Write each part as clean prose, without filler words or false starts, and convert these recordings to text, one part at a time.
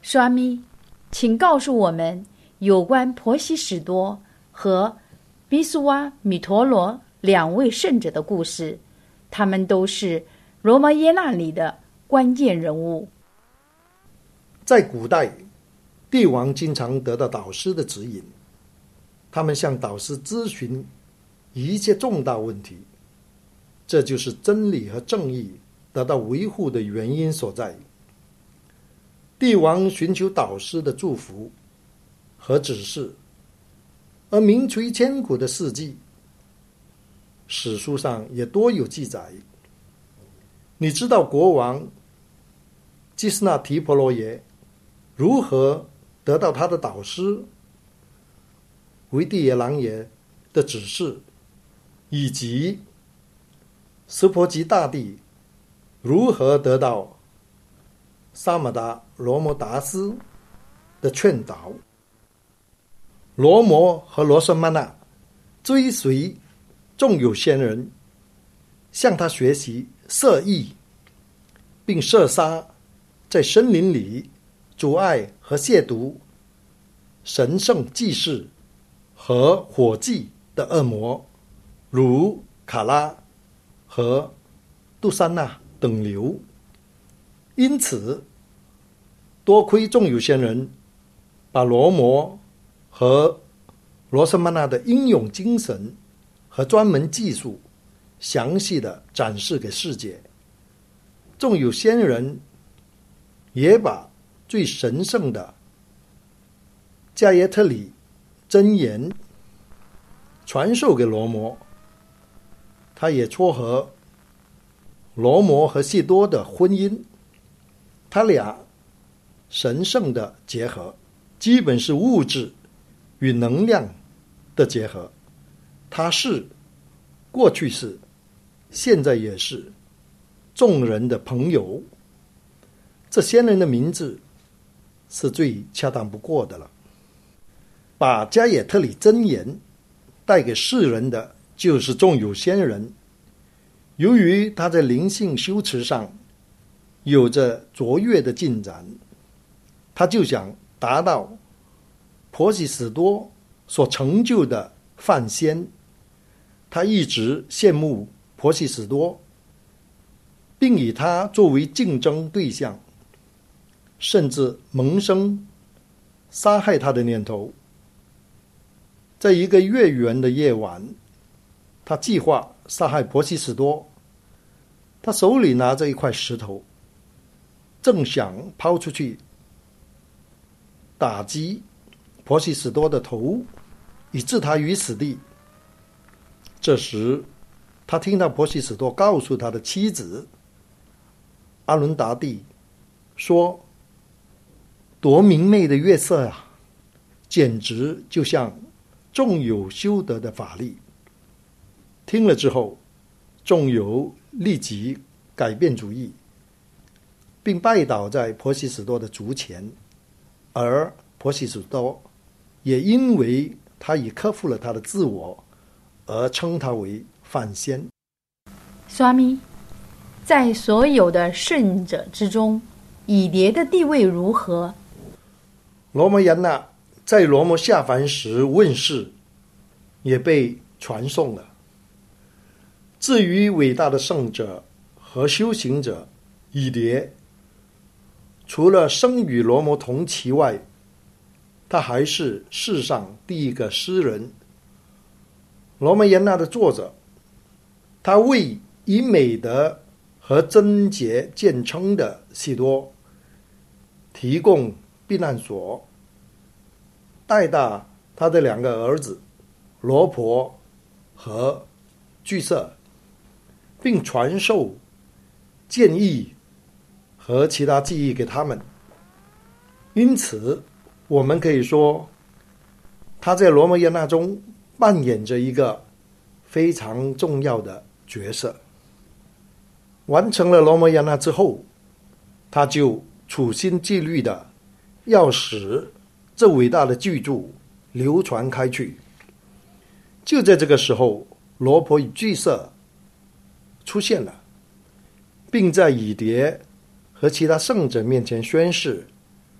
刷咪，请告诉我们有关婆西史多和比苏瓦米陀罗两位圣者的故事，他们都是罗摩耶那里的关键人物。 在古代，帝王经常得到导师的指引，他们向导师咨询一切重大问题，这就是真理和正义得到维护的原因所在。帝王寻求导师的祝福和指示，而名垂千古的事迹，史书上也多有记载。你知道国王基斯那提婆罗耶如何得到他的导师维帝耶郎耶的指示，以及湿婆吉大帝如何得到萨玛达罗摩达斯的劝导。罗摩和罗什曼那追随众有仙人，向他学习射艺，并射杀在森林里阻碍和亵渎神圣祭祀和火祭的恶魔，如卡拉和杜珊娜等流。因此，多亏众有仙人把罗摩和罗什曼那的英勇精神和专门技术详细的展示给世界。众有仙人也把最神圣的加耶特里真言传授给罗摩，他也撮合罗摩和悉多的婚姻，他俩神圣的结合基本是物质与能量的结合，他是，过去是，现在也是众人的朋友。这仙人的名字是最恰当不过的了。把加也特里真言带给世人的就是众有仙人。由于他在灵性修持上有着卓越的进展，他就想达到婆西史多所成就的梵仙。他一直羡慕婆西史多，并以他作为竞争对象，甚至萌生杀害他的念头。在一个月圆的夜晚，他计划杀害婆西史多。他手里拿着一块石头，正想抛出去打击婆西史多的头，以置他于死地。这时他听到婆西史多告诉他的妻子阿伦达蒂说，多明媚的月色啊，简直就像众有修德的法力。听了之后，众有立即改变主意，并拜倒在婆西史多的足前，而婆西史多也因为他已克服了他的自我，而称他为梵仙。 刷咪，在所有的圣者之中，以蝶的地位如何？ 罗摩衍那在罗摩下凡时问世，也被传颂了。至于伟大的圣者和修行者以蝶，除了生与罗摩同期外，他还是世上第一个诗人。罗摩衍那的作者，他为以美德和贞洁见称的悉多提供避难所，带大他的两个儿子罗婆和具色，并传授剑艺和其他技艺给他们。因此我们可以说，他在罗摩衍那中扮演着一个非常重要的角色。完成了罗摩衍那之后，他就处心积虑的要使这伟大的巨著流传开去。就在这个时候，罗婆与具色出现了，并在以蝶和其他圣者面前宣誓，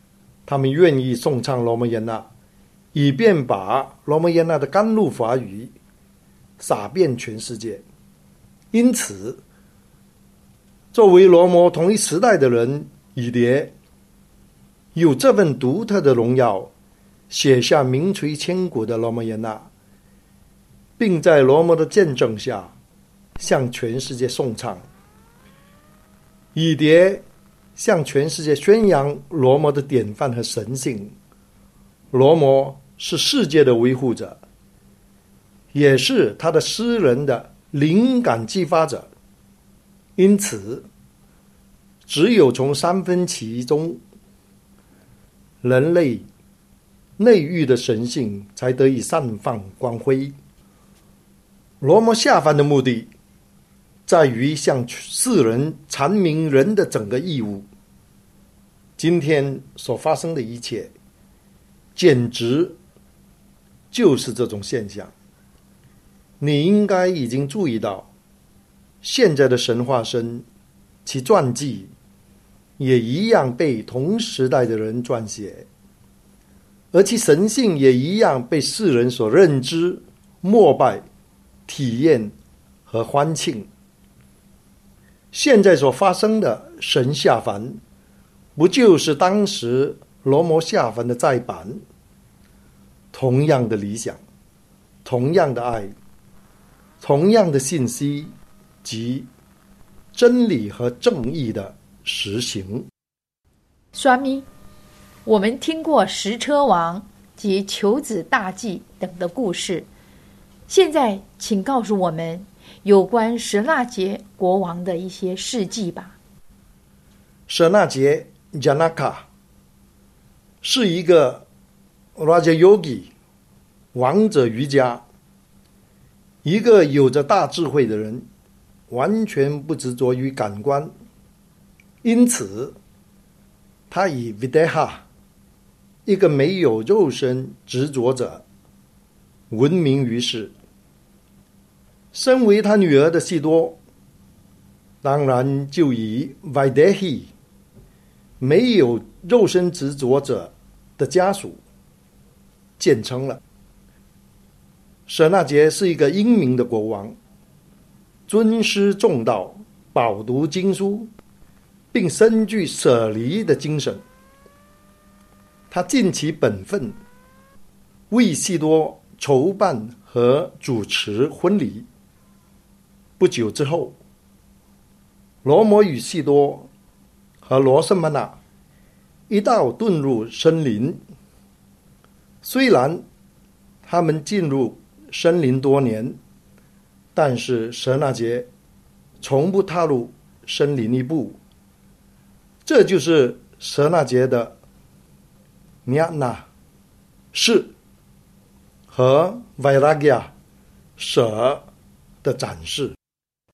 他们愿意颂唱罗摩衍那，以便把罗摩衍那的甘露法语洒遍全世界。因此，作为罗摩同一时代的人，以迭有这份独特的荣耀，写下名垂千古的罗摩衍那，并在罗摩的见证下向全世界颂唱。以迭向全世界宣扬罗摩的典范和神性。罗摩是世界的维护者，也是他的诗人的灵感激发者。因此，只有从三分其中，人类内域的神性才得以散放光辉。罗摩下凡的目的在于向世人阐明人的整个义务。今天所发生的一切简直就是这种现象。你应该已经注意到，现在的神话生其传记也一样被同时代的人撰写，而其神性也一样被世人所认知、膜拜、体验和欢庆。现在所发生的神下凡，不就是当时罗摩下凡的再版？同样的理想，同样的爱，同样的信息及真理和正义的实行。 刷咪，我们听过十车王及求子大计等的故事，现在请告诉我们有关舍那杰国王的一些事迹吧。 舍那杰 Janaka 是一个 Raja Yogi 王者瑜伽，一个有着大智慧的人，完全不执着于感官，因此他以 Videha 一个没有肉身执着者闻名于世。身为他女儿的悉多，当然就以 Vaidehi 没有肉身执着者的家属简称了。舍那杰是一个英明的国王，尊师重道，饱读经书，并深具舍离的精神。他尽其本分，为悉多筹办和主持婚礼。不久之后，罗摩与悉多和罗什曼那一道遁入森林。虽然他们进入森林多年，但是舍那杰从不踏入森林一步。这就是舍那杰的Jnana 是和 Vairagya 舍的展示。